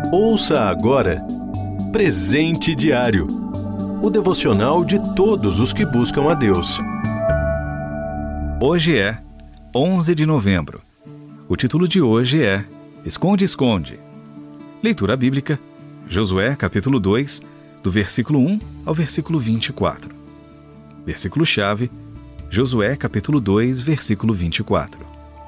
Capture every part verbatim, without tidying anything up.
Ouça agora Presente Diário, o devocional de todos os que buscam a Deus. Hoje é onze de novembro. O título de hoje é Esconde, Esconde. Leitura bíblica, Josué capítulo dois, do versículo um ao versículo vinte e quatro. Versículo-chave, Josué capítulo dois, versículo vinte e quatro.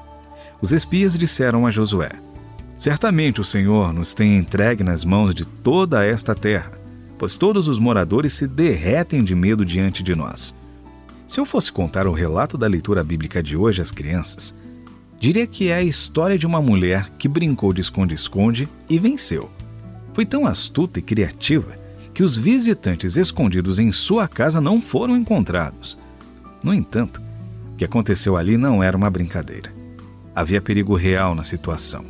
Os espias disseram a Josué: certamente o Senhor nos tem entregue nas mãos de toda esta terra, pois todos os moradores se derretem de medo diante de nós. Se eu fosse contar o relato da leitura bíblica de hoje às crianças, diria que é a história de uma mulher que brincou de esconde-esconde e venceu. Foi tão astuta e criativa que os visitantes escondidos em sua casa não foram encontrados. No entanto, o que aconteceu ali não era uma brincadeira. Havia perigo real na situação.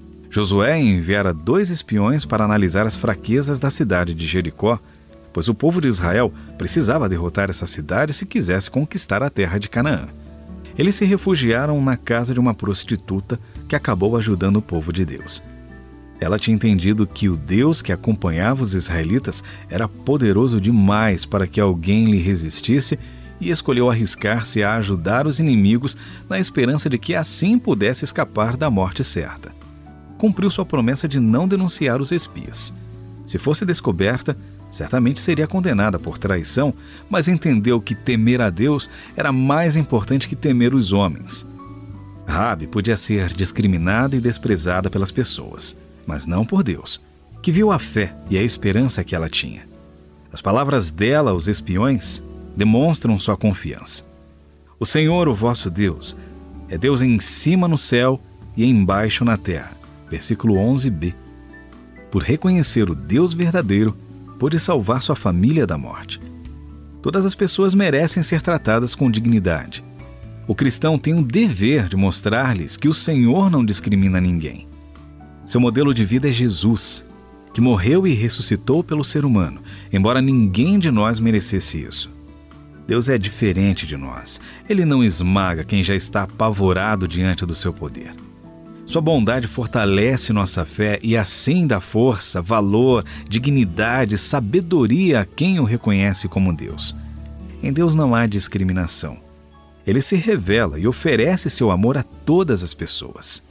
Josué enviara dois espiões para analisar as fraquezas da cidade de Jericó, pois o povo de Israel precisava derrotar essa cidade se quisesse conquistar a terra de Canaã. Eles se refugiaram na casa de uma prostituta que acabou ajudando o povo de Deus. Ela tinha entendido que o Deus que acompanhava os israelitas era poderoso demais para que alguém lhe resistisse e escolheu arriscar-se a ajudar os inimigos na esperança de que assim pudesse escapar da morte certa. Cumpriu sua promessa de não denunciar os espias. Se fosse descoberta, certamente seria condenada por traição, mas entendeu que temer a Deus era mais importante que temer os homens. Raabe podia ser discriminada e desprezada pelas pessoas, mas não por Deus, que viu a fé e a esperança que ela tinha. As palavras dela aos espiões demonstram sua confiança. O Senhor, o vosso Deus, é Deus em cima no céu e embaixo na terra. Versículo onze b. Por reconhecer o Deus verdadeiro, pôde salvar sua família da morte. Todas as pessoas merecem ser tratadas com dignidade. O cristão tem o dever de mostrar-lhes que o Senhor não discrimina ninguém. Seu modelo de vida é Jesus, que morreu e ressuscitou pelo ser humano, embora ninguém de nós merecesse isso. Deus é diferente de nós. Ele não esmaga quem já está apavorado diante do seu poder. Sua bondade fortalece nossa fé e assim dá força, valor, dignidade, sabedoria a quem o reconhece como Deus. Em Deus não há discriminação. Ele se revela e oferece seu amor a todas as pessoas.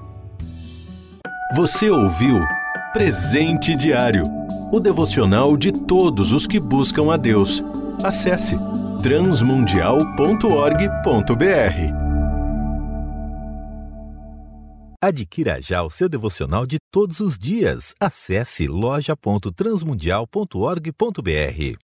Você ouviu Presente Diário, o devocional de todos os que buscam a Deus. Acesse transmundial ponto org ponto br. Adquira já o seu devocional de todos os dias. Acesse loja ponto transmundial ponto org ponto br.